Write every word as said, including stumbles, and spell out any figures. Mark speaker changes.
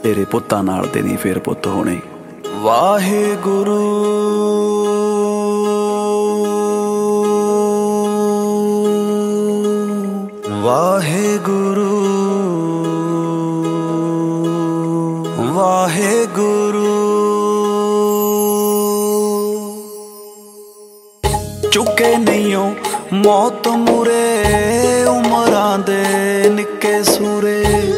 Speaker 1: ਤੇਰੇ ਪੁੱਤਾਂ ਨਾਲ ਦੇ ਨਹੀਂ ਫੇਰ ਪੁੱਤ ਹੋਣੇ। ਵਾਹਿਗੁਰੂ ਵਾਹਿਗੁਰੂ ਵਾਹਿਗੁਰੂ। ਚੁੱਕੇ ਨਹੀਂਓ ਮੌਤ ਮੂਰੇ ਉਮਰਾਂ ਦੇ ਨਿੱਕੇ ਸੂਰੇ।